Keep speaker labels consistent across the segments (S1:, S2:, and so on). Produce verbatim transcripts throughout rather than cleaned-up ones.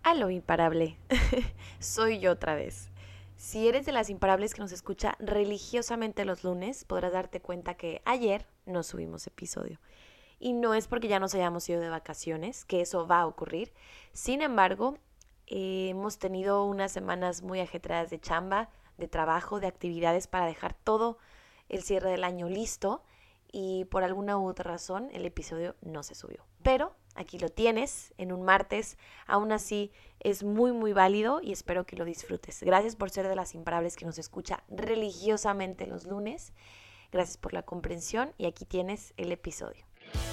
S1: Aló, imparable. Soy yo otra vez. Si eres de las imparables que nos escucha religiosamente los lunes, podrás darte cuenta que ayer no subimos episodio. Y no es porque ya nos hayamos ido de vacaciones, que eso va a ocurrir. Sin embargo, eh, hemos tenido unas semanas muy ajetreadas de chamba, de trabajo, de actividades para dejar todo el cierre del año listo y por alguna u otra razón el episodio no se subió. Pero aquí lo tienes en un martes, aún así es muy muy válido y espero que lo disfrutes. Gracias por ser de las imparables que nos escucha religiosamente los lunes. Gracias por la comprensión y aquí tienes el episodio.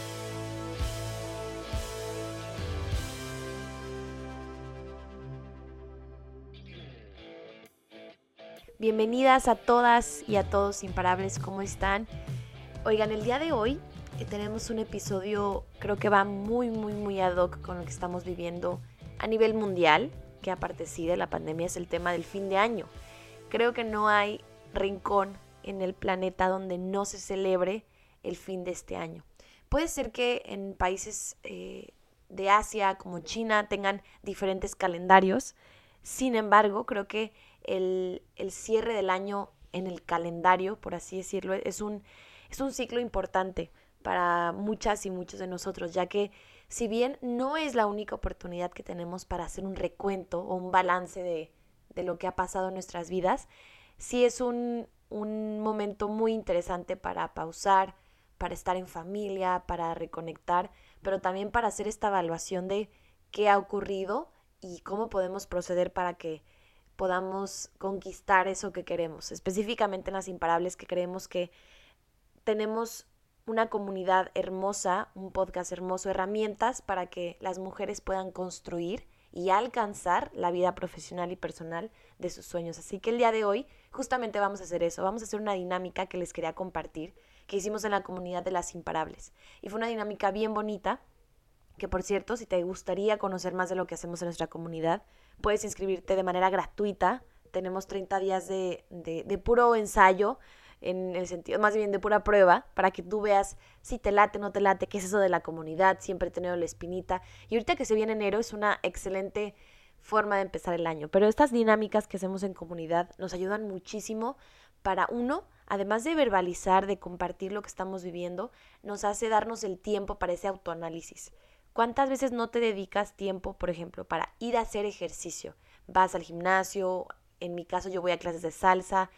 S1: Bienvenidas a todas y a todos imparables, ¿cómo están? Oigan, el día de hoy eh, tenemos un episodio, creo que va muy, muy, muy ad hoc con lo que estamos viviendo a nivel mundial, que aparte sí de la pandemia es el tema del fin de año. Creo que no hay rincón en el planeta donde no se celebre el fin de este año. Puede ser que en países eh, de Asia como China tengan diferentes calendarios, sin embargo, creo que el, el cierre del año en el calendario, por así decirlo, es un, es un ciclo importante para muchas y muchos de nosotros, ya que si bien no es la única oportunidad que tenemos para hacer un recuento o un balance de, de lo que ha pasado en nuestras vidas, sí es un, un momento muy interesante para pausar, para estar en familia, para reconectar, pero también para hacer esta evaluación de qué ha ocurrido y cómo podemos proceder para que podamos conquistar eso que queremos, específicamente en las imparables, que creemos que tenemos una comunidad hermosa, un podcast hermoso, herramientas para que las mujeres puedan construir y alcanzar la vida profesional y personal de sus sueños. Así que el día de hoy justamente vamos a hacer eso, vamos a hacer una dinámica que les quería compartir, que hicimos en la comunidad de las imparables. Y fue una dinámica bien bonita, que por cierto, si te gustaría conocer más de lo que hacemos en nuestra comunidad, puedes inscribirte de manera gratuita. Tenemos treinta días de, de, de puro ensayo, en el sentido más bien de pura prueba, para que tú veas si te late o no te late, qué es eso de la comunidad. Siempre he tenido la espinita. Y ahorita que se viene enero es una excelente forma de empezar el año. Pero estas dinámicas que hacemos en comunidad nos ayudan muchísimo para, uno, además de verbalizar, de compartir lo que estamos viviendo, nos hace darnos el tiempo para ese autoanálisis. ¿Cuántas veces no te dedicas tiempo, por ejemplo, para ir a hacer ejercicio? Vas al gimnasio, en mi caso yo voy a clases de salsa,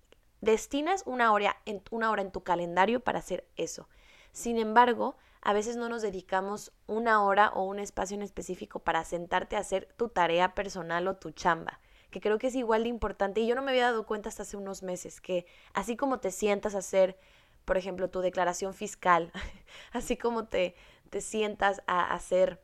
S1: destinas una hora en, una hora en tu calendario para hacer eso. Sin embargo, a veces no nos dedicamos una hora o un espacio en específico para sentarte a hacer tu tarea personal o tu chamba, que creo que es igual de importante. Y yo no me había dado cuenta hasta hace unos meses que así como te sientas a hacer, por ejemplo, tu declaración fiscal, así como te, te sientas a hacer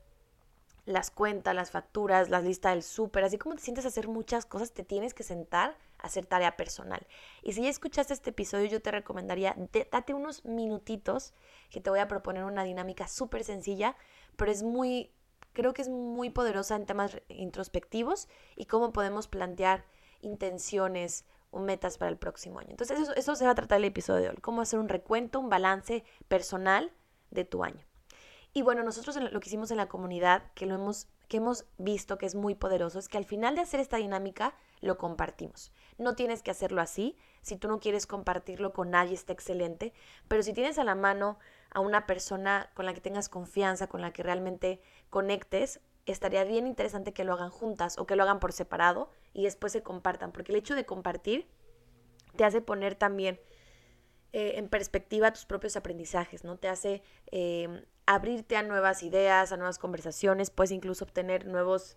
S1: las cuentas, las facturas, la lista del súper, así como te sientes a hacer muchas cosas, te tienes que sentar a hacer tarea personal. Y si ya escuchaste este episodio, yo te recomendaría, de, date unos minutitos, que te voy a proponer una dinámica súper sencilla, pero es muy, creo que es muy poderosa en temas introspectivos y cómo podemos plantear intenciones o metas para el próximo año. Entonces eso, eso se va a tratar el episodio de hoy, cómo hacer un recuento, un balance personal de tu año. Y bueno, nosotros lo que hicimos en la comunidad, que lo hemos, que hemos visto que es muy poderoso, es que al final de hacer esta dinámica lo compartimos. No tienes que hacerlo así. Si tú no quieres compartirlo con nadie, está excelente. Pero si tienes a la mano a una persona con la que tengas confianza, con la que realmente conectes, estaría bien interesante que lo hagan juntas o que lo hagan por separado y después se compartan. Porque el hecho de compartir te hace poner también eh, en perspectiva tus propios aprendizajes, ¿no? Te hace eh, abrirte a nuevas ideas, a nuevas conversaciones, puedes incluso obtener nuevos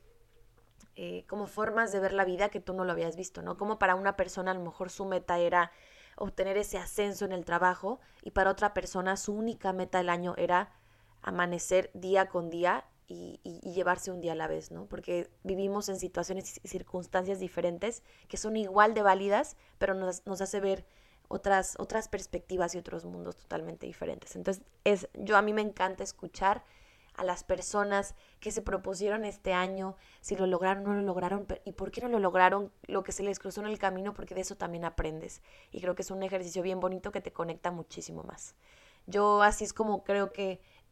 S1: eh, como formas de ver la vida que tú no lo habías visto, ¿no? Como para una persona a lo mejor su meta era obtener ese ascenso en el trabajo y para otra persona su única meta del año era amanecer día con día y, y, y llevarse un día a la vez, ¿no? Porque vivimos en situaciones y circunstancias diferentes que son igual de válidas, pero nos, nos hace ver otras, otras perspectivas y otros mundos totalmente diferentes. Entonces, es, yo a mí me encanta escuchar a las personas que se propusieron este año, si lo lograron o no lo lograron, y por qué no lo lograron, lo que se les cruzó en el camino, porque de eso también aprendes. Y creo que es un ejercicio bien bonito que te conecta muchísimo más. Yo así es como creo que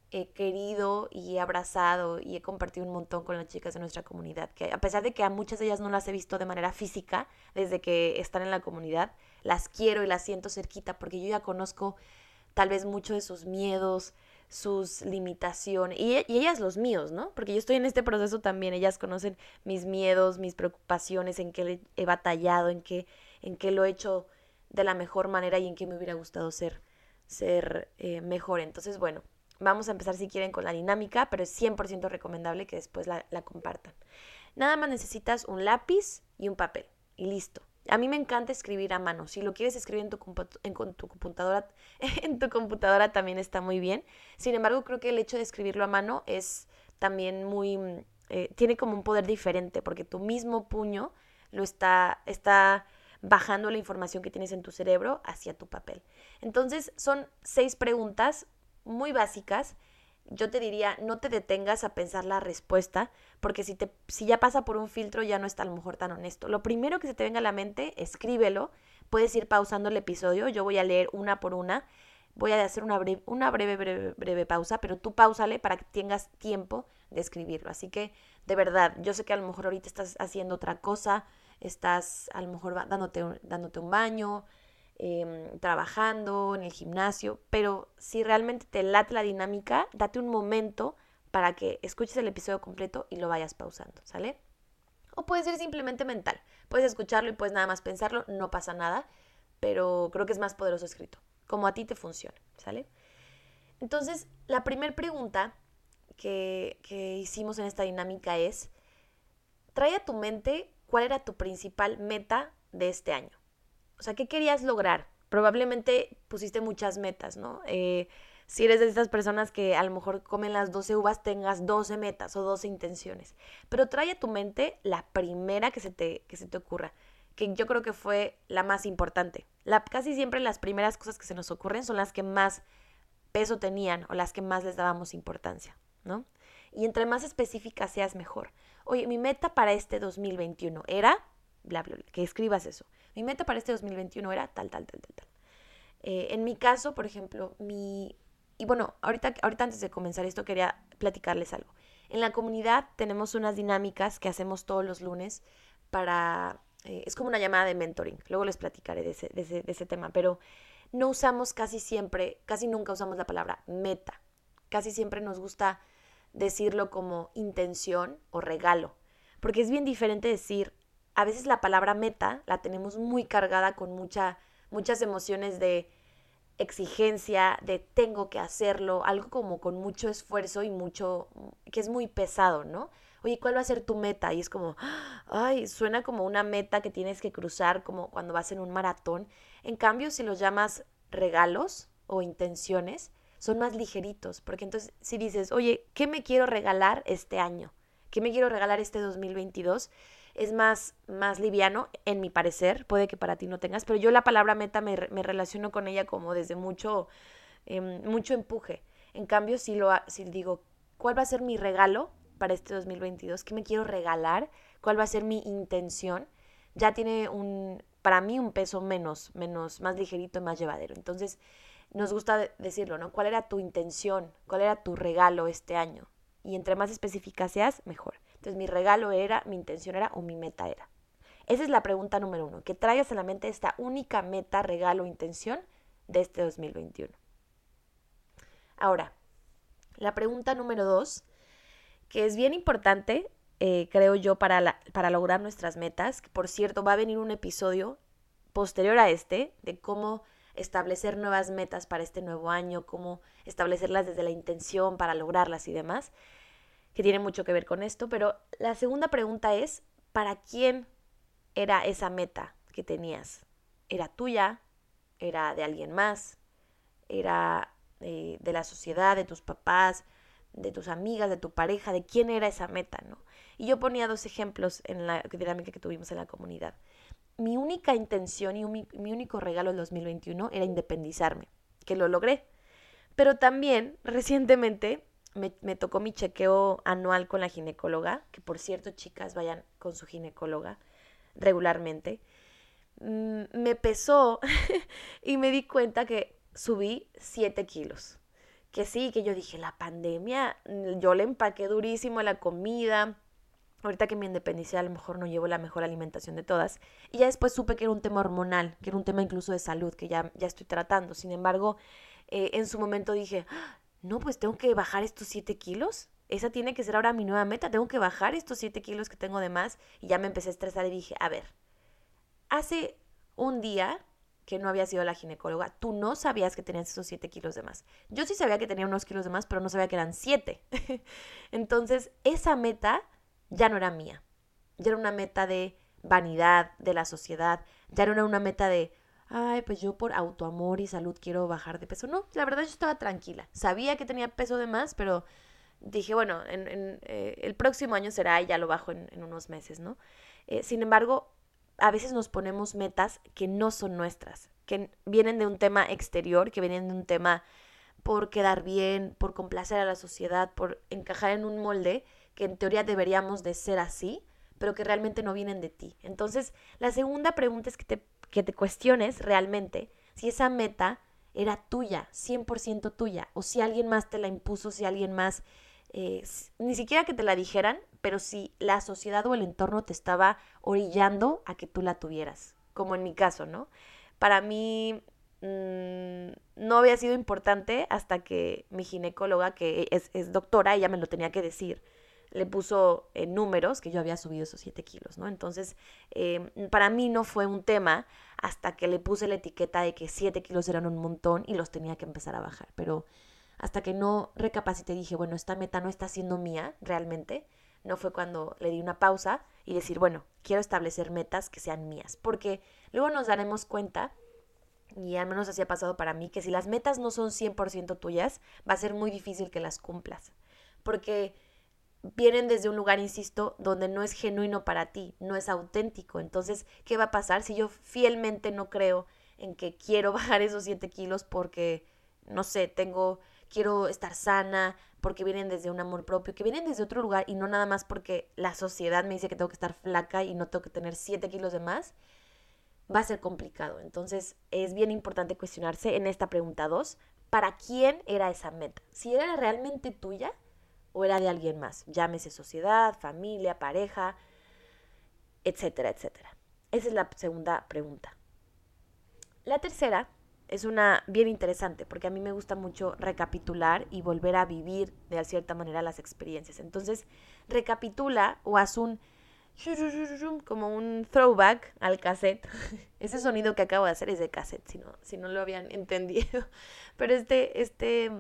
S1: he querido y he abrazado y he compartido un montón con las chicas de nuestra comunidad, que a pesar de que a muchas de ellas no las he visto de manera física desde que están en la comunidad, las quiero y las siento cerquita porque yo ya conozco tal vez mucho de sus miedos, sus limitaciones, y, y ellas los míos, ¿no? Porque yo estoy en este proceso también, ellas conocen mis miedos, mis preocupaciones, en qué he batallado, en qué, en qué lo he hecho de la mejor manera y en qué me hubiera gustado ser, ser eh, mejor. Entonces, bueno, vamos a empezar si quieren con la dinámica, pero es cien por ciento recomendable que después la, la compartan. Nada más necesitas un lápiz y un papel y listo. A mí me encanta escribir a mano. Si lo quieres escribir en tu, en tu computadora, en tu computadora también está muy bien. Sin embargo, creo que el hecho de escribirlo a mano es también muy... Eh, tiene como un poder diferente porque tu mismo puño lo está, está bajando la información que tienes en tu cerebro hacia tu papel. Entonces, son seis preguntas muy básicas. Yo te diría, no te detengas a pensar la respuesta, porque si, te, si ya pasa por un filtro ya no está a lo mejor tan honesto. Lo primero que se te venga a la mente, escríbelo. Puedes ir pausando el episodio, yo voy a leer una por una. Voy a hacer una breve, una breve, breve, breve pausa, pero tú páusale para que tengas tiempo de escribirlo. Así que, de verdad, yo sé que a lo mejor ahorita estás haciendo otra cosa, estás a lo mejor dándote, dándote un baño, Eh, trabajando en el gimnasio, pero si realmente te late la dinámica, date un momento para que escuches el episodio completo y lo vayas pausando, ¿sale? O puede ser simplemente mental, puedes escucharlo y puedes nada más pensarlo, no pasa nada, pero creo que es más poderoso escrito, como a ti te funcione, ¿sale? Entonces, la primera pregunta que, que hicimos en esta dinámica es, trae a tu mente cuál era tu principal meta de este año. O sea, ¿qué querías lograr? Probablemente pusiste muchas metas, ¿no? Eh, si eres de estas personas que a lo mejor comen las doce uvas, tengas doce metas o doce intenciones. Pero trae a tu mente la primera que se te, que se te ocurra, que yo creo que fue la más importante. La, casi siempre las primeras cosas que se nos ocurren son las que más peso tenían o las que más les dábamos importancia, ¿no? Y entre más específica seas, mejor. Oye, mi meta para este dos mil veintiuno era, bla, bla, bla, que escribas eso. Mi meta para este dos mil veintiuno era tal, tal, tal, tal, tal. Eh, en mi caso, por ejemplo, mi... Y bueno, ahorita, ahorita antes de comenzar esto quería platicarles algo. En la comunidad tenemos unas dinámicas que hacemos todos los lunes para... Eh, es como una llamada de mentoring. Luego les platicaré de ese, de, ese, de ese tema. Pero no usamos casi siempre, casi nunca usamos la palabra meta. Casi siempre nos gusta decirlo como intención o regalo. Porque es bien diferente decir... A veces la palabra meta la tenemos muy cargada con mucha, muchas emociones de exigencia, de tengo que hacerlo, algo como con mucho esfuerzo y mucho, que es muy pesado, ¿no? Oye, ¿cuál va a ser tu meta? Y es como, ay, suena como una meta que tienes que cruzar como cuando vas en un maratón. En cambio, si los llamas regalos o intenciones, son más ligeritos, porque entonces si dices, oye, ¿qué me quiero regalar este año? ¿Qué me quiero regalar este dos mil veintidós? Es más, más liviano, en mi parecer, puede que para ti no tengas, pero yo la palabra meta me, me relaciono con ella como desde mucho, eh, mucho empuje. En cambio, si, lo, si digo, ¿cuál va a ser mi regalo para este dos mil veintidós? ¿Qué me quiero regalar? ¿Cuál va a ser mi intención? Ya tiene un, para mí un peso menos, menos, más ligerito y más llevadero. Entonces, nos gusta decirlo, ¿no? ¿Cuál era tu intención? ¿Cuál era tu regalo este año? Y entre más específica seas, mejor. Entonces, mi regalo era, mi intención era o mi meta era. Esa es la pregunta número uno, que traigas a la mente esta única meta, regalo o intención de este dos mil veintiuno. Ahora, la pregunta número dos, que es bien importante, eh, creo yo, para, la, para lograr nuestras metas, que por cierto va a venir un episodio posterior a este, de cómo establecer nuevas metas para este nuevo año, cómo establecerlas desde la intención para lograrlas y demás, que tiene mucho que ver con esto, pero la segunda pregunta es, ¿para quién era esa meta que tenías? ¿Era tuya? ¿Era de alguien más? ¿Era eh, de la sociedad, de tus papás, de tus amigas, de tu pareja? ¿De quién era esa meta, no? Y yo ponía dos ejemplos en la dinámica que tuvimos en la comunidad. Mi única intención y mi, mi único regalo del dos mil veintiuno era independizarme, que lo logré. Pero también, recientemente, Me, me tocó mi chequeo anual con la ginecóloga, que por cierto, chicas, vayan con su ginecóloga regularmente. Mm, me pesó y me di cuenta que subí siete kilos, que sí, que yo dije, la pandemia, yo le empaqué durísimo a la comida. Ahorita que me independicé, a lo mejor no llevo la mejor alimentación de todas. Y ya después supe que era un tema hormonal, que era un tema incluso de salud, que ya, ya estoy tratando. Sin embargo, eh, en su momento dije, "Ah, no, pues tengo que bajar estos siete kilos. Esa tiene que ser ahora mi nueva meta. Tengo que bajar estos siete kilos que tengo de más". Y ya me empecé a estresar y dije, a ver, hace un día que no había sido la ginecóloga, tú no sabías que tenías esos siete kilos de más. Yo sí sabía que tenía unos kilos de más, pero no sabía que eran siete. Entonces, esa meta ya no era mía. Ya era una meta de vanidad, de la sociedad. Ya no era una meta de, ay, pues yo por autoamor y salud quiero bajar de peso. No, la verdad yo estaba tranquila. Sabía que tenía peso de más, pero dije, bueno, en, en, eh, el próximo año será y ya lo bajo en, en unos meses, ¿no? Eh, sin embargo, a veces nos ponemos metas que no son nuestras, que vienen de un tema exterior, que vienen de un tema por quedar bien, por complacer a la sociedad, por encajar en un molde que en teoría deberíamos de ser así, pero que realmente no vienen de ti. Entonces, la segunda pregunta es que te, que te cuestiones realmente si esa meta era tuya, cien por ciento tuya, o si alguien más te la impuso, si alguien más, eh, ni siquiera que te la dijeran, pero si la sociedad o el entorno te estaba orillando a que tú la tuvieras, como en mi caso, ¿no? Para mí mmm, no había sido importante hasta que mi ginecóloga, que es, es doctora, ella me lo tenía que decir, le puso en números que yo había subido esos siete kilos, ¿no? Entonces, eh, para mí no fue un tema hasta que le puse la etiqueta de que siete kilos eran un montón y los tenía que empezar a bajar. Pero hasta que no recapacité, dije, bueno, esta meta no está siendo mía realmente, no fue cuando le di una pausa y decir, bueno, quiero establecer metas que sean mías. Porque luego nos daremos cuenta, y al menos así ha pasado para mí, que si las metas no son cien por ciento tuyas, va a ser muy difícil que las cumplas. Porque vienen desde un lugar, insisto, donde no es genuino para ti, no es auténtico. Entonces, ¿qué va a pasar si yo fielmente no creo en que quiero bajar esos siete kilos porque, no sé, tengo, quiero estar sana, porque vienen desde un amor propio, que vienen desde otro lugar y no nada más porque la sociedad me dice que tengo que estar flaca y no tengo que tener siete kilos de más? Va a ser complicado. Entonces, es bien importante cuestionarse en esta pregunta dos, ¿para quién era esa meta? Si era realmente tuya o era de alguien más, llámese sociedad, familia, pareja, etcétera, etcétera. Esa es la segunda pregunta. La tercera es una bien interesante porque a mí me gusta mucho recapitular y volver a vivir de cierta manera las experiencias. Entonces, recapitula o haz un como un throwback al cassette. Ese sonido que acabo de hacer es de cassette, si no, si no lo habían entendido. Pero este, este,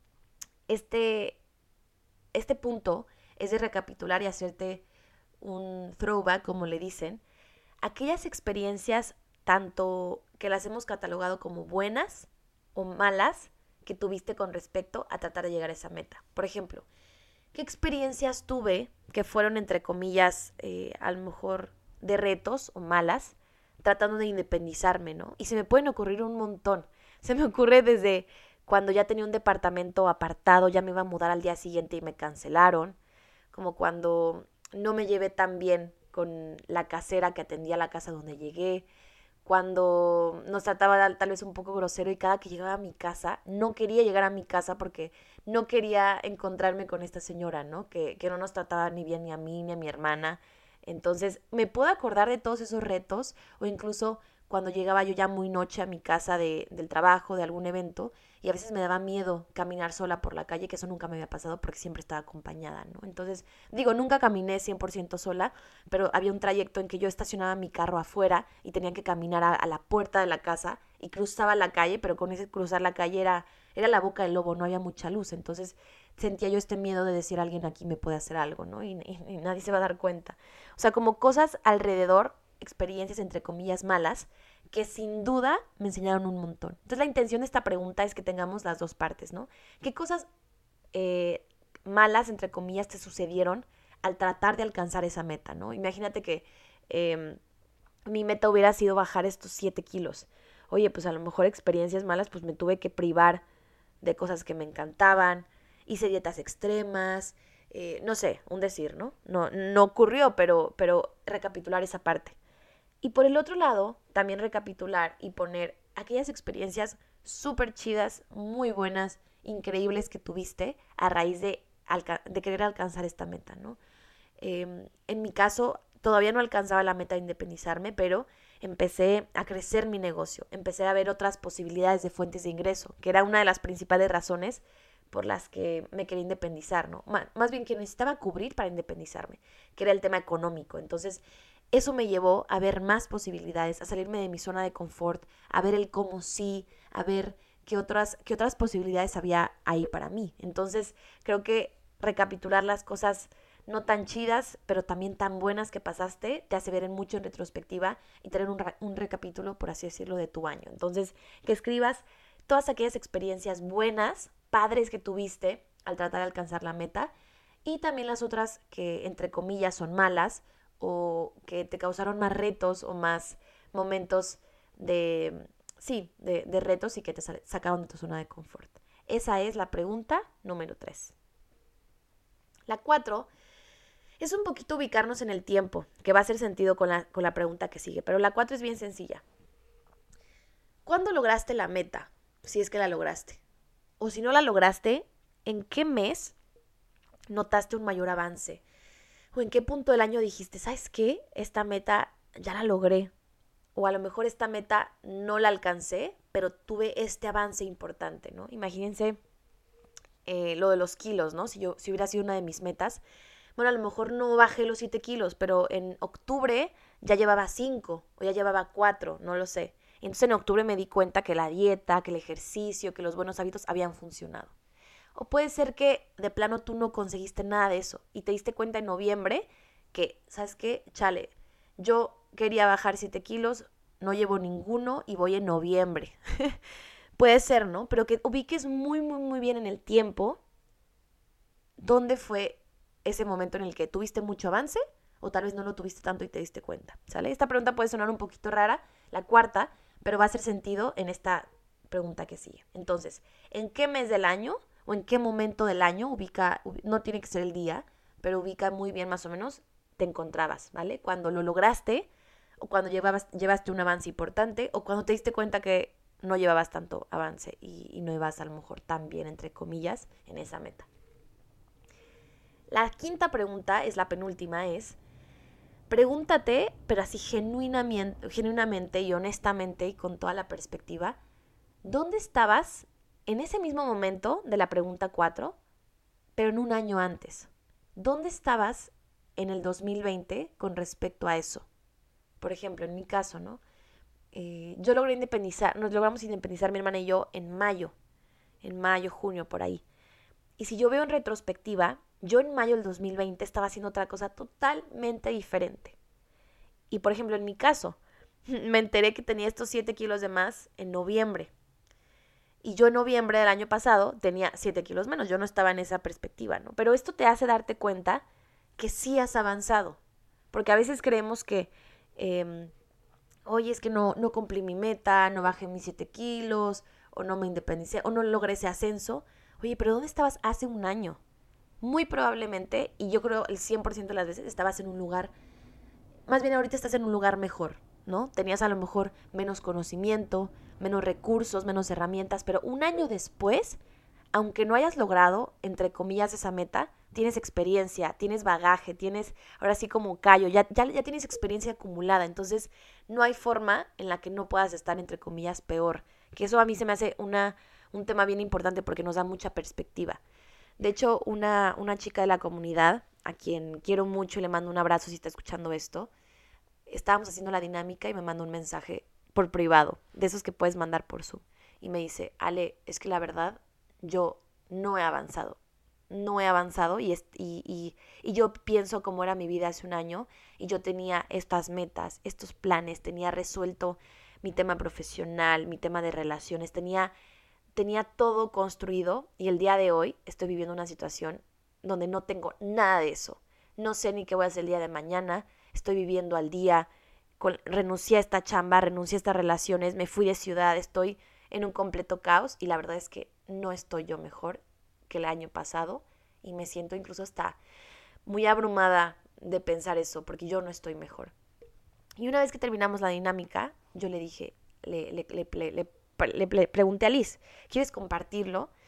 S1: este Este punto es de recapitular y hacerte un throwback, como le dicen, aquellas experiencias tanto que las hemos catalogado como buenas o malas que tuviste con respecto a tratar de llegar a esa meta. Por ejemplo, ¿qué experiencias tuve que fueron, entre comillas, eh, a lo mejor de retos o malas, tratando de independizarme, ¿no? Y se me pueden ocurrir un montón. Se me ocurre desde cuando ya tenía un departamento apartado, ya me iba a mudar al día siguiente y me cancelaron, como cuando no me llevé tan bien con la casera que atendía la casa donde llegué, cuando nos trataba tal vez un poco grosero y cada que llegaba a mi casa, no quería llegar a mi casa porque no quería encontrarme con esta señora, ¿no? Que, que no nos trataba ni bien ni a mí ni a mi hermana. Entonces me puedo acordar de todos esos retos o incluso cuando llegaba yo ya muy noche a mi casa de, del trabajo, de algún evento, y a veces me daba miedo caminar sola por la calle, que eso nunca me había pasado porque siempre estaba acompañada, ¿no? Entonces, digo, nunca caminé cien por ciento sola, pero había un trayecto en que yo estacionaba mi carro afuera y tenía que caminar a, a la puerta de la casa y cruzaba la calle, pero con ese cruzar la calle era, era la boca del lobo, no había mucha luz, entonces sentía yo este miedo de decir a alguien aquí me puede hacer algo, ¿no? Y, y, y nadie se va a dar cuenta. O sea, como cosas alrededor, experiencias entre comillas malas, que sin duda me enseñaron un montón. Entonces la intención de esta pregunta es que tengamos las dos partes, ¿no? ¿Qué cosas eh, malas, entre comillas, te sucedieron al tratar de alcanzar esa meta, ¿no? Imagínate que eh, mi meta hubiera sido bajar estos siete kilos. Oye, pues a lo mejor experiencias malas, pues me tuve que privar de cosas que me encantaban, hice dietas extremas, eh, no sé, un decir, ¿no? No, no ocurrió, pero, pero recapitular esa parte. Y por el otro lado, también recapitular y poner aquellas experiencias súper chidas, muy buenas, increíbles que tuviste a raíz de, alca- de querer alcanzar esta meta, ¿no? Eh, en mi caso, todavía no alcanzaba la meta de independizarme, pero empecé a crecer mi negocio, empecé a ver otras posibilidades de fuentes de ingreso, que era una de las principales razones por las que me quería independizar, ¿no? Más bien que necesitaba cubrir para independizarme, que era el tema económico. Entonces, eso me llevó a ver más posibilidades, a salirme de mi zona de confort, a ver el cómo sí, a ver qué otras, qué otras posibilidades había ahí para mí. Entonces, creo que recapitular las cosas no tan chidas, pero también tan buenas que pasaste, te hace ver en mucho en retrospectiva y tener un, un recapítulo, por así decirlo, de tu año. Entonces, que escribas todas aquellas experiencias buenas, padres que tuviste al tratar de alcanzar la meta, y también las otras que, entre comillas, son malas o que te causaron más retos o más momentos de, sí, de, de retos y que te sacaron de tu zona de confort. Esa es la pregunta número tres. La cuatro es un poquito ubicarnos en el tiempo, que va a hacer sentido con la, con la pregunta que sigue, pero la cuatro es bien sencilla. ¿Cuándo lograste la meta? Si es que la lograste. O si no la lograste, ¿en qué mes notaste un mayor avance? ¿O en qué punto del año dijiste, ¿sabes qué? Esta meta ya la logré. O a lo mejor esta meta no la alcancé, pero tuve este avance importante, ¿no? Imagínense eh, lo de los kilos, ¿no? Si, yo, si hubiera sido una de mis metas, bueno, a lo mejor no bajé los siete kilos, pero en octubre ya llevaba cinco o ya llevaba cuatro, no lo sé. Entonces en octubre me di cuenta que la dieta, que el ejercicio, que los buenos hábitos habían funcionado. O puede ser que de plano tú no conseguiste nada de eso y te diste cuenta en noviembre que, ¿sabes qué? Chale, yo quería bajar siete kilos, no llevo ninguno y voy en noviembre. Puede ser, ¿no? Pero que ubiques muy, muy, muy bien en el tiempo dónde fue ese momento en el que tuviste mucho avance o tal vez no lo tuviste tanto y te diste cuenta, ¿sale? Esta pregunta puede sonar un poquito rara, la cuarta, pero va a hacer sentido en esta pregunta que sigue. Entonces, ¿en qué mes del año o en qué momento del año ubica, no tiene que ser el día, pero ubica muy bien más o menos, te encontrabas, ¿vale? Cuando lo lograste o cuando llevabas, llevaste un avance importante o cuando te diste cuenta que no llevabas tanto avance y, y no ibas a lo mejor tan bien, entre comillas, en esa meta. La quinta pregunta, es la penúltima, es pregúntate, pero así genuinamente, genuinamente y honestamente y con toda la perspectiva, ¿dónde estabas en ese mismo momento de la pregunta cuatro, pero en un año antes? ¿Dónde estabas en el dos mil veinte con respecto a eso? Por ejemplo, en mi caso, ¿no? Eh, yo logré independizar, nos logramos independizar mi hermana y yo en mayo, en mayo, junio, por ahí. Y si yo veo en retrospectiva, yo en mayo del dos mil veinte estaba haciendo otra cosa totalmente diferente. Y por ejemplo, en mi caso, me enteré que tenía estos siete kilos de más en noviembre. Y yo en noviembre del año pasado tenía siete kilos menos. Yo no estaba en esa perspectiva, ¿no? Pero esto te hace darte cuenta que sí has avanzado. Porque a veces creemos que, eh, oye, es que no, no cumplí mi meta, no bajé mis siete kilos, o no me independicé, o no logré ese ascenso. Oye, pero ¿dónde estabas hace un año? Muy probablemente, y yo creo el cien por ciento de las veces, estabas en un lugar, más bien ahorita estás en un lugar mejor, ¿no? Tenías a lo mejor menos conocimiento, menos recursos, menos herramientas, pero un año después, aunque no hayas logrado, entre comillas, esa meta, tienes experiencia, tienes bagaje, tienes, ahora sí como callo, ya, ya, ya tienes experiencia acumulada, entonces no hay forma en la que no puedas estar, entre comillas, peor. Que eso a mí se me hace una, un tema bien importante porque nos da mucha perspectiva. De hecho, una, una chica de la comunidad, a quien quiero mucho y le mando un abrazo si está escuchando esto, estábamos haciendo la dinámica y me mandó un mensaje por privado, de esos que puedes mandar por Zoom. Y me dice, Ale, es que la verdad, yo no he avanzado. No he avanzado y, y, y, y yo pienso cómo era mi vida hace un año y yo tenía estas metas, estos planes, tenía resuelto mi tema profesional, mi tema de relaciones, tenía, tenía todo construido y el día de hoy estoy viviendo una situación donde no tengo nada de eso. No sé ni qué voy a hacer el día de mañana, estoy viviendo al día, con, renuncié a esta chamba, renuncié a estas relaciones, me fui de ciudad, estoy en un completo caos y la verdad es que no estoy yo mejor que el año pasado y me siento incluso hasta muy abrumada de pensar eso porque yo no estoy mejor. Y una vez que terminamos la dinámica, yo le dije, le, le, le, le, le, le, le pregunté a Liz, ¿quieres compartirlo?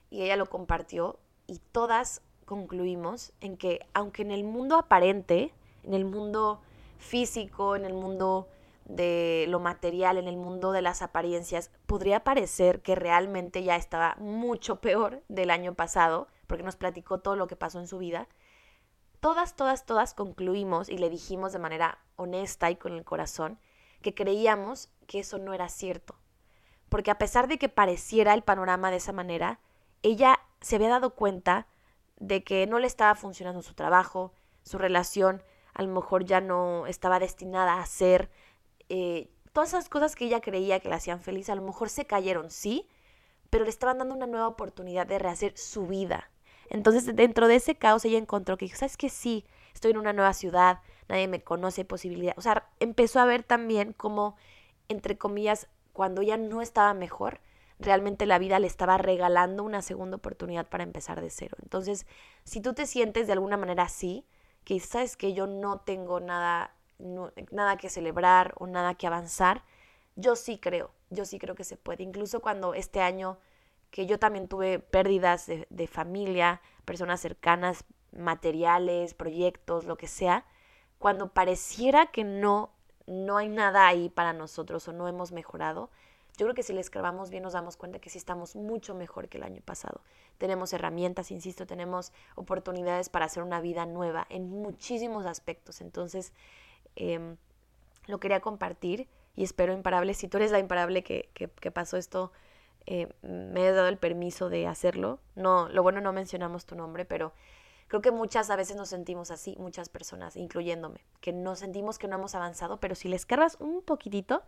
S1: y ella lo compartió y todas concluimos en que aunque en el mundo aparente, en el mundo físico, en el mundo de lo material, en el mundo de las apariencias, podría parecer que realmente ya estaba mucho peor del año pasado, porque nos platicó todo lo que pasó en su vida. Todas, todas, todas concluimos y le dijimos de manera honesta y con el corazón que creíamos que eso no era cierto. Porque a pesar de que pareciera el panorama de esa manera, ella se había dado cuenta de que no le estaba funcionando su trabajo, su relación a lo mejor ya no estaba destinada a ser, eh, todas esas cosas que ella creía que la hacían feliz, a lo mejor se cayeron, sí, pero le estaban dando una nueva oportunidad de rehacer su vida. Entonces, dentro de ese caos, ella encontró que, ¿sabes qué? Sí, estoy en una nueva ciudad, nadie me conoce, hay posibilidad. O sea, empezó a ver también cómo, entre comillas, cuando ella no estaba mejor, realmente la vida le estaba regalando una segunda oportunidad para empezar de cero. Entonces, si tú te sientes de alguna manera así, que sabes que yo no tengo nada, no, nada que celebrar o nada que avanzar, yo sí creo, yo sí creo que se puede. Incluso cuando este año, que yo también tuve pérdidas de, de familia, personas cercanas, materiales, proyectos, lo que sea, cuando pareciera que no, no hay nada ahí para nosotros o no hemos mejorado, yo creo que si le escarbamos bien nos damos cuenta que sí estamos mucho mejor que el año pasado. Tenemos herramientas, insisto, tenemos oportunidades para hacer una vida nueva en muchísimos aspectos. Entonces, eh, lo quería compartir y espero imparable. Si tú eres la imparable que, que, que pasó esto, eh, me has dado el permiso de hacerlo. No, lo bueno no mencionamos tu nombre, pero creo que muchas a veces nos sentimos así, muchas personas, incluyéndome, que nos sentimos que no hemos avanzado, pero si le escarbas un poquitito,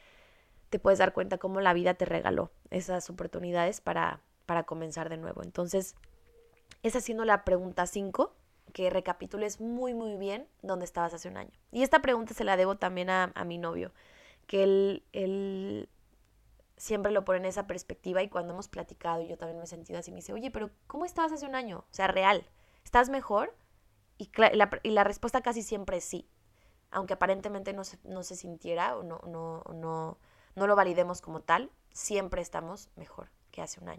S1: te puedes dar cuenta cómo la vida te regaló esas oportunidades para, para comenzar de nuevo. Entonces, esa siendo la pregunta cinco, que recapitules muy, muy bien dónde estabas hace un año. Y esta pregunta se la debo también a, a mi novio, que él, él siempre lo pone en esa perspectiva y cuando hemos platicado, y yo también me he sentido así, me dice, oye, pero ¿cómo estabas hace un año? O sea, real, ¿estás mejor? Y la, y la respuesta casi siempre es sí, aunque aparentemente no se, no se sintiera o no, no, no, no lo validemos como tal, siempre estamos mejor que hace un año.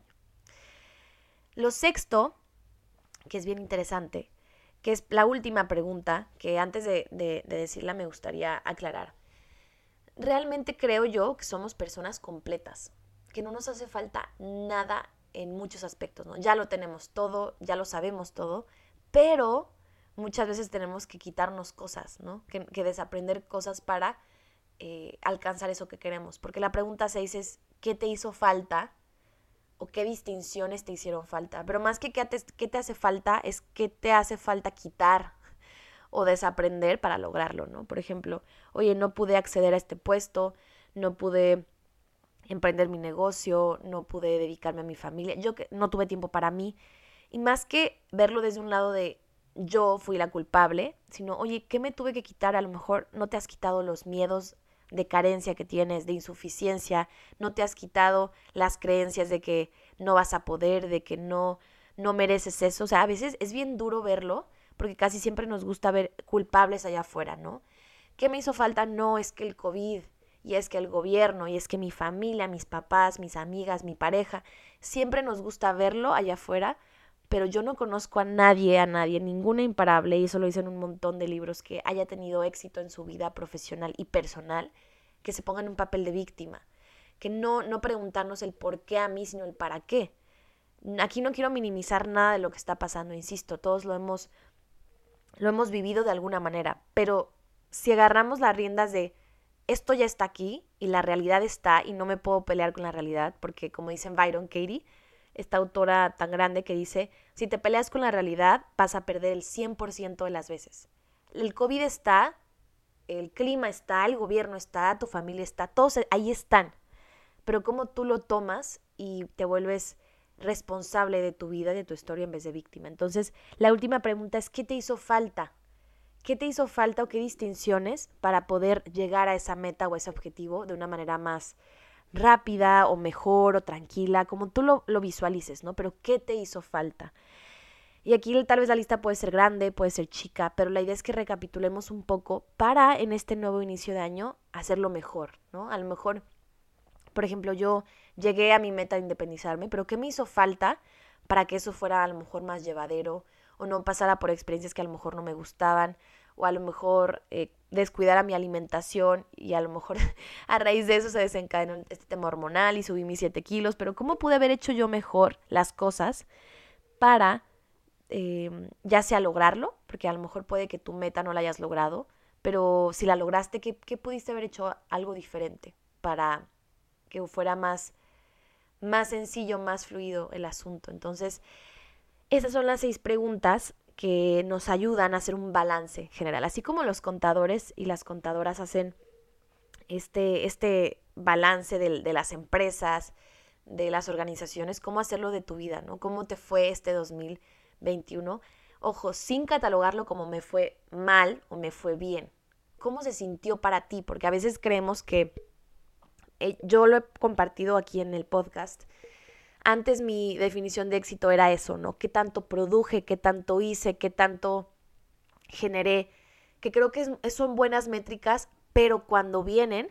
S1: Lo sexto, que es bien interesante, que es la última pregunta, que antes de, de, de decirla me gustaría aclarar. Realmente creo yo que somos personas completas, que no nos hace falta nada en muchos aspectos, ¿no? Ya lo tenemos todo, ya lo sabemos todo, pero muchas veces tenemos que quitarnos cosas, ¿no? Que, que desaprender cosas para eh, alcanzar eso que queremos. Porque la pregunta seis es, ¿qué te hizo falta? O qué distinciones te hicieron falta. Pero más que qué te, qué te hace falta, es qué te hace falta quitar o desaprender para lograrlo, ¿no? Por ejemplo, oye, no pude acceder a este puesto, no pude emprender mi negocio, no pude dedicarme a mi familia, yo que no tuve tiempo para mí. Y más que verlo desde un lado de yo fui la culpable, sino, oye, ¿qué me tuve que quitar? A lo mejor no te has quitado los miedos de carencia que tienes, de insuficiencia, no te has quitado las creencias de que no vas a poder, de que no, no mereces eso. O sea, a veces es bien duro verlo, porque casi siempre nos gusta ver culpables allá afuera, ¿no? ¿Qué me hizo falta? No, es que el COVID, y es que el gobierno, y es que mi familia, mis papás, mis amigas, mi pareja, siempre nos gusta verlo allá afuera, pero yo no conozco a nadie, a nadie, ninguna imparable, y eso lo dicen un montón de libros, que haya tenido éxito en su vida profesional y personal, que se ponga en un papel de víctima, que no, no preguntarnos el por qué a mí, sino el para qué. Aquí no quiero minimizar nada de lo que está pasando, insisto, todos lo hemos, lo hemos vivido de alguna manera, pero si agarramos las riendas de esto ya está aquí y la realidad está y no me puedo pelear con la realidad, porque como dicen Byron Katie, esta autora tan grande que dice, si te peleas con la realidad vas a perder el cien por ciento de las veces. El COVID está, el clima está, el gobierno está, tu familia está, todos ahí están, pero cómo tú lo tomas y te vuelves responsable de tu vida, de tu historia en vez de víctima. Entonces, la última pregunta es, ¿qué te hizo falta? ¿Qué te hizo falta o qué distinciones para poder llegar a esa meta o ese objetivo de una manera más rápida o mejor o tranquila, como tú lo, lo visualices, ¿no? Pero ¿qué te hizo falta? Y aquí tal vez la lista puede ser grande, puede ser chica, pero la idea es que recapitulemos un poco para en este nuevo inicio de año hacerlo mejor, ¿no? A lo mejor, por ejemplo, yo llegué a mi meta de independizarme, pero ¿qué me hizo falta para que eso fuera a lo mejor más llevadero, o no pasara por experiencias que a lo mejor no me gustaban, o a lo mejor eh, descuidara mi alimentación y a lo mejor a raíz de eso se desencadenó este tema hormonal y subí mis siete kilos, pero ¿cómo pude haber hecho yo mejor las cosas para eh, ya sea lograrlo? Porque a lo mejor puede que tu meta no la hayas logrado, pero si la lograste, ¿qué, qué pudiste haber hecho algo diferente para que fuera más, más sencillo, más fluido el asunto? Entonces, esas son las seis preguntas que nos ayudan a hacer un balance general. Así como los contadores y las contadoras hacen este, este balance de, de las empresas, de las organizaciones, cómo hacerlo de tu vida, ¿no? ¿Cómo te fue este dos mil veintiuno? Ojo, sin catalogarlo como me fue mal o me fue bien. ¿Cómo se sintió para ti? Porque a veces creemos que, eh, yo lo he compartido aquí en el podcast, antes mi definición de éxito era eso, ¿no? ¿Qué tanto produje? ¿Qué tanto hice? ¿Qué tanto generé? Que creo que es, son buenas métricas, pero cuando vienen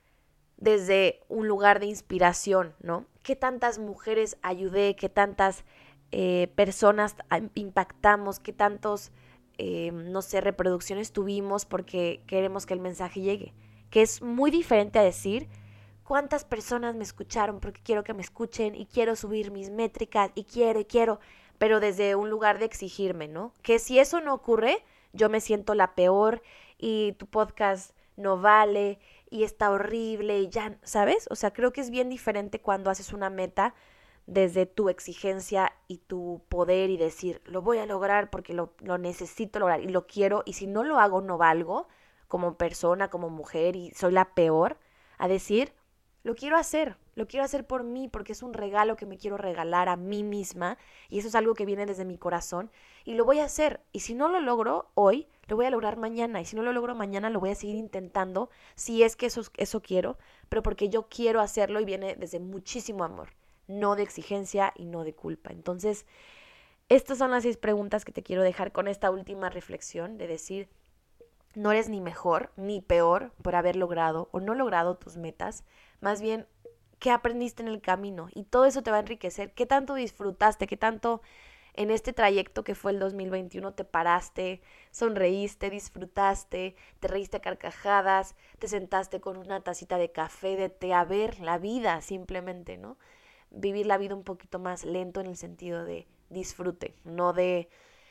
S1: desde un lugar de inspiración, ¿no? ¿Qué tantas mujeres ayudé? ¿Qué tantas eh, personas impactamos? ¿Qué tantos, eh, no sé, reproducciones tuvimos porque queremos que el mensaje llegue? Que es muy diferente a decir cuántas personas me escucharon porque quiero que me escuchen y quiero subir mis métricas y quiero y quiero, pero desde un lugar de exigirme, ¿no? Que si eso no ocurre, yo me siento la peor y tu podcast no vale y está horrible y ya, ¿sabes? O sea, creo que es bien diferente cuando haces una meta desde tu exigencia y tu poder y decir, lo voy a lograr porque lo, lo necesito lograr y lo quiero, y si no lo hago no valgo como persona, como mujer y soy la peor, a decir, lo quiero hacer, lo quiero hacer por mí porque es un regalo que me quiero regalar a mí misma y eso es algo que viene desde mi corazón y lo voy a hacer. Y si no lo logro hoy, lo voy a lograr mañana, y si no lo logro mañana, lo voy a seguir intentando si es que eso, eso quiero, pero porque yo quiero hacerlo y viene desde muchísimo amor, no de exigencia y no de culpa. Entonces, estas son las seis preguntas que te quiero dejar con esta última reflexión de decir, no eres ni mejor ni peor por haber logrado o no logrado tus metas, más bien, ¿qué aprendiste en el camino? Y todo eso te va a enriquecer. ¿Qué tanto disfrutaste? ¿Qué tanto en este trayecto que fue el dos mil veintiuno te paraste, sonreíste, disfrutaste, te reíste a carcajadas, te sentaste con una tacita de café, de té, a ver la vida simplemente, ¿no? Vivir la vida un poquito más lento en el sentido de disfrute, no de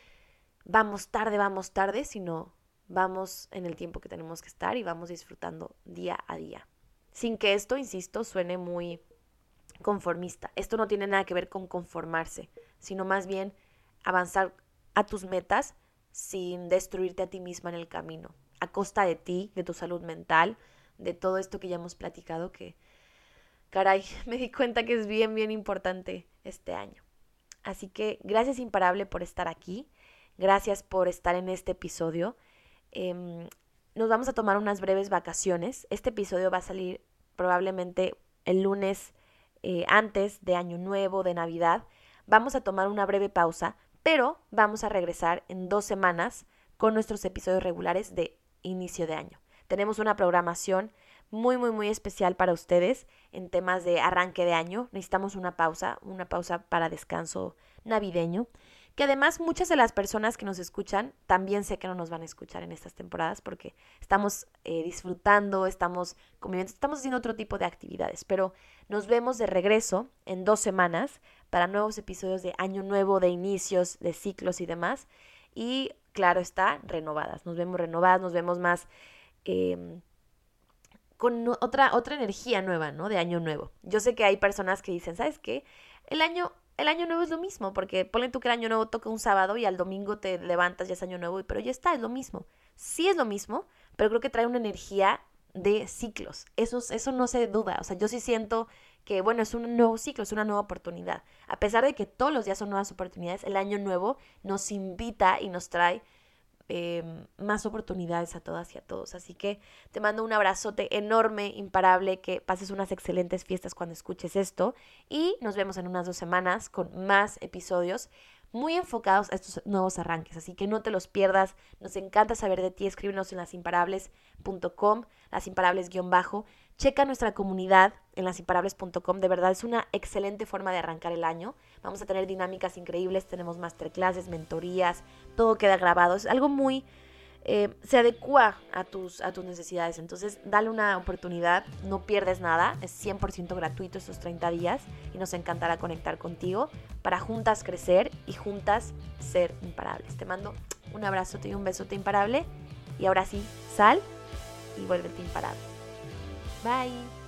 S1: vamos tarde, vamos tarde, sino vamos en el tiempo que tenemos que estar y vamos disfrutando día a día. Sin que esto, insisto, suene muy conformista. Esto no tiene nada que ver con conformarse, sino más bien avanzar a tus metas sin destruirte a ti misma en el camino, a costa de ti, de tu salud mental, de todo esto que ya hemos platicado, que, caray, me di cuenta que es bien, bien importante este año. Así que gracias imparable por estar aquí, gracias por estar en este episodio. Eh, nos vamos a tomar unas breves vacaciones. Este episodio va a salir probablemente el lunes eh, antes de Año Nuevo, de Navidad. Vamos a tomar una breve pausa, pero vamos a regresar en dos semanas con nuestros episodios regulares de inicio de año. Tenemos una programación muy, muy, muy especial para ustedes en temas de arranque de año. Necesitamos una pausa, una pausa para descanso navideño, que además muchas de las personas que nos escuchan también sé que no nos van a escuchar en estas temporadas porque estamos eh, disfrutando, estamos conviviendo, estamos haciendo otro tipo de actividades, pero nos vemos de regreso en dos semanas para nuevos episodios de Año Nuevo, de inicios, de ciclos y demás, y claro está, renovadas, nos vemos renovadas, nos vemos más eh, con otra, otra energía nueva, ¿no? De Año Nuevo. Yo sé que hay personas que dicen, ¿sabes qué? El año... El año nuevo es lo mismo, porque ponle tú que el año nuevo toca un sábado y al domingo te levantas, ya es año nuevo, pero ya está, es lo mismo. Sí es lo mismo, pero creo que trae una energía de ciclos. Eso, eso no se duda. O sea, yo sí siento que, bueno, es un nuevo ciclo, es una nueva oportunidad. A pesar de que todos los días son nuevas oportunidades, el año nuevo nos invita y nos trae Eh, más oportunidades a todas y a todos. Así que te mando un abrazote enorme, imparable, que pases unas excelentes fiestas cuando escuches esto y nos vemos en unas dos semanas con más episodios muy enfocados a estos nuevos arranques, así que no te los pierdas. Nos encanta saber de ti. Escríbenos en lasimparables punto com, lasimparables guión bajo. Checa nuestra comunidad en lasimparables punto com. De verdad es una excelente forma de arrancar el año. Vamos a tener dinámicas increíbles, tenemos masterclasses, mentorías, todo queda grabado. Es algo muy... Eh, se adecua a tus, a tus necesidades. Entonces dale una oportunidad, no pierdes nada, es cien por ciento gratuito estos treinta días y nos encantará conectar contigo para juntas crecer y juntas ser imparables. Te mando un abrazo y un besote imparable y ahora sí, sal y vuélvete imparable. Bye.